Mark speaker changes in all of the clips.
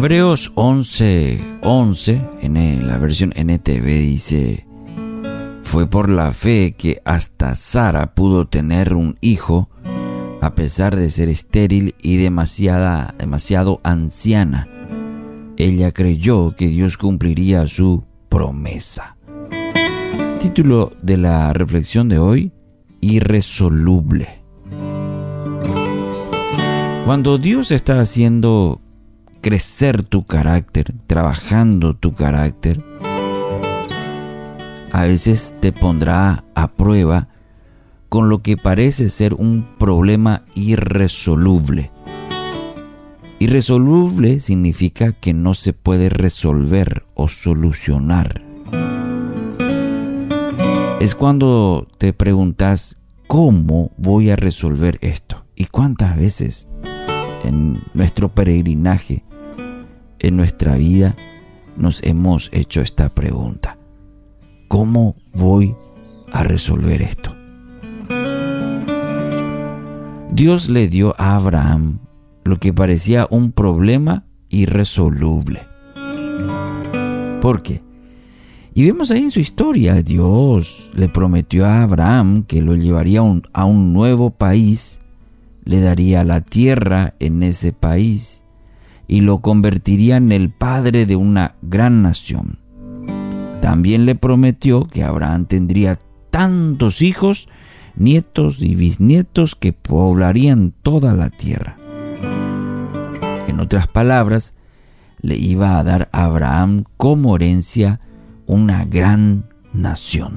Speaker 1: Hebreos 11:11 en la versión NTV dice: fue por la fe que hasta Sara pudo tener un hijo a pesar de ser estéril y demasiado anciana. Ella creyó que Dios cumpliría su promesa. Título de la reflexión de hoy: irresoluble. Cuando Dios está haciendo crecer tu carácter, trabajando tu carácter, a veces te pondrá a prueba con lo que parece ser un problema irresoluble. Irresoluble significa que no se puede resolver o solucionar. Es cuando te preguntas: ¿cómo voy a resolver esto? ¿Y cuántas veces en nuestro peregrinaje, en nuestra vida, nos hemos hecho esta pregunta? ¿Cómo voy a resolver esto? Dios le dio a Abraham lo que parecía un problema irresoluble. ¿Por qué? Y vemos ahí en su historia, Dios le prometió a Abraham que lo llevaría a un nuevo país, le daría la tierra en ese país y lo convertiría en el padre de una gran nación. También le prometió que Abraham tendría tantos hijos, nietos y bisnietos que poblarían toda la tierra. En otras palabras, le iba a dar a Abraham como herencia una gran nación.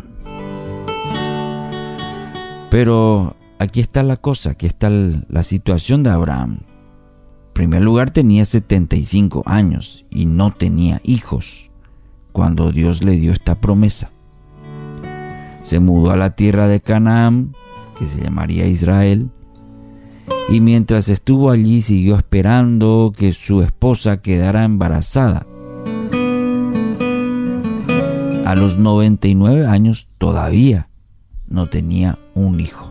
Speaker 1: Pero aquí está la cosa, aquí está la situación de Abraham. En primer lugar, tenía 75 años y no tenía hijos cuando Dios le dio esta promesa. Se mudó a la tierra de Canaán, que se llamaría Israel, y mientras estuvo allí siguió esperando que su esposa quedara embarazada. A los 99 años todavía no tenía un hijo.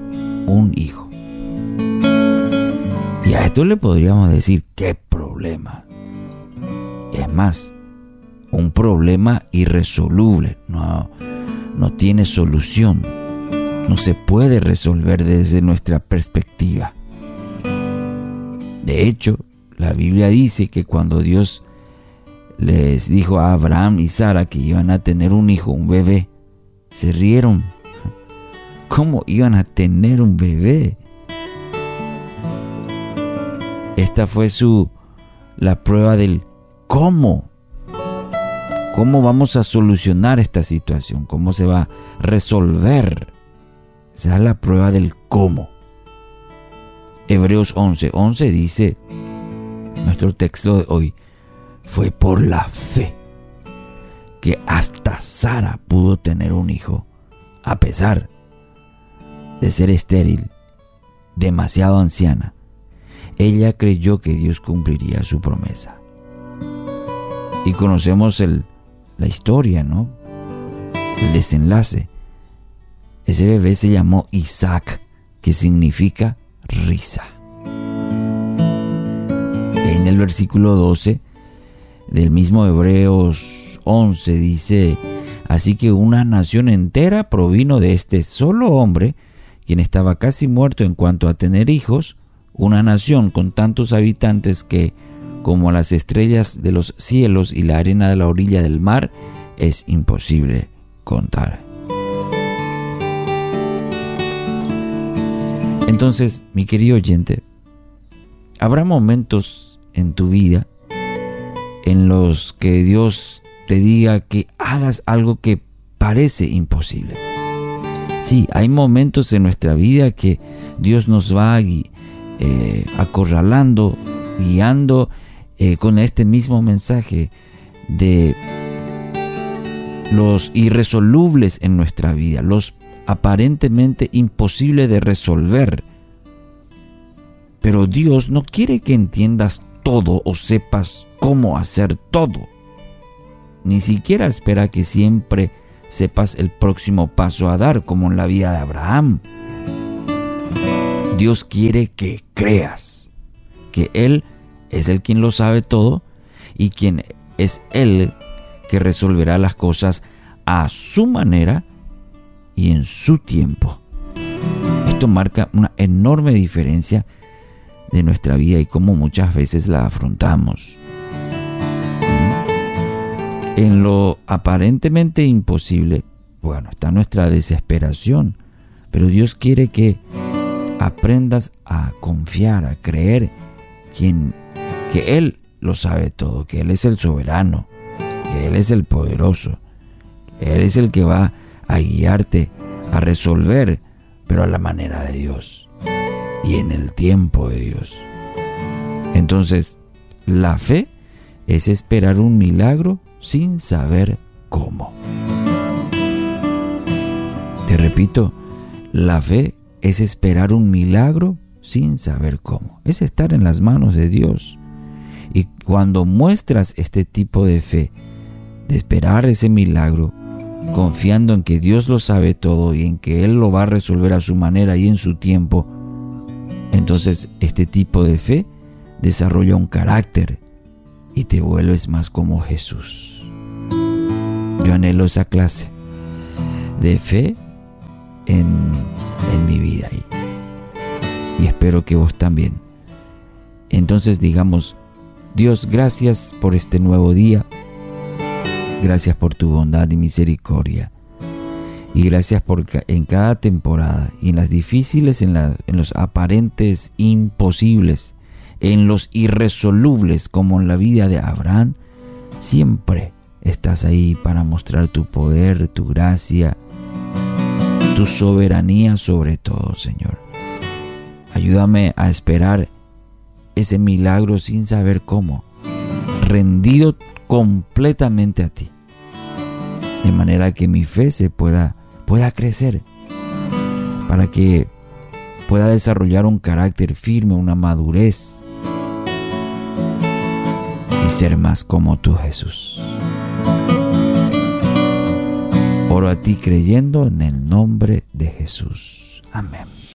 Speaker 1: Y a esto le podríamos decir: ¿qué problema? Es más, un problema irresoluble. No tiene solución. No se puede resolver desde nuestra perspectiva. De hecho, la Biblia dice que cuando Dios les dijo a Abraham y Sara que iban a tener un hijo, un bebé, se rieron. ¿Cómo iban a tener un bebé? Esta fue la prueba del cómo. ¿Cómo vamos a solucionar esta situación? ¿Cómo se va a resolver? Esa es la prueba del cómo. Hebreos 11:11 dice, nuestro texto de hoy: fue por la fe que hasta Sara pudo tener un hijo, a pesar de ser estéril, demasiado anciana. Ella creyó que Dios cumpliría su promesa. Y conocemos la historia, ¿no? El desenlace. Ese bebé se llamó Isaac, que significa risa. En el versículo 12 del mismo Hebreos 11 dice: así que una nación entera provino de este solo hombre, quien estaba casi muerto en cuanto a tener hijos, una nación con tantos habitantes que, como las estrellas de los cielos y la arena de la orilla del mar, es imposible contar. Entonces, mi querido oyente, habrá momentos en tu vida en los que Dios te diga que hagas algo que parece imposible. Sí, hay momentos en nuestra vida que Dios nos va acorralando, guiando con este mismo mensaje de los irresolubles en nuestra vida, los aparentemente imposibles de resolver. Pero Dios no quiere que entiendas todo o sepas cómo hacer todo. Ni siquiera espera que siempre sepas el próximo paso a dar, como en la vida de Abraham. Dios quiere que creas que Él es el quien lo sabe todo y quien es Él que resolverá las cosas a su manera y en su tiempo. Esto marca una enorme diferencia de nuestra vida y cómo muchas veces la afrontamos. En lo aparentemente imposible, bueno, está nuestra desesperación, pero Dios quiere que aprendas a confiar, a creer que Él lo sabe todo, que Él es el soberano, que Él es el poderoso, que Él es el que va a guiarte a resolver, pero a la manera de Dios y en el tiempo de Dios. Entonces, la fe es esperar un milagro sin saber cómo. Te repito, la fe es esperar un milagro sin saber cómo. Es estar en las manos de Dios. Y cuando muestras este tipo de fe, de esperar ese milagro, confiando en que Dios lo sabe todo y en que Él lo va a resolver a su manera y en su tiempo, entonces este tipo de fe desarrolla un carácter y te vuelves más como Jesús. Yo anhelo esa clase de fe en mi vida y espero que vos también. Entonces digamos: Dios, gracias por este nuevo día, gracias por tu bondad y misericordia, y gracias por en cada temporada, y en las difíciles, en los aparentes imposibles, en los irresolubles, como en la vida de Abraham, siempre estás ahí para mostrar tu poder, tu gracia, tu soberanía sobre todo, Señor. Ayúdame a esperar ese milagro sin saber cómo, rendido completamente a ti, de manera que mi fe se pueda crecer, para que pueda desarrollar un carácter firme, una madurez, y ser más como tú, Jesús. Oro a ti creyendo en el nombre de Jesús. Amén.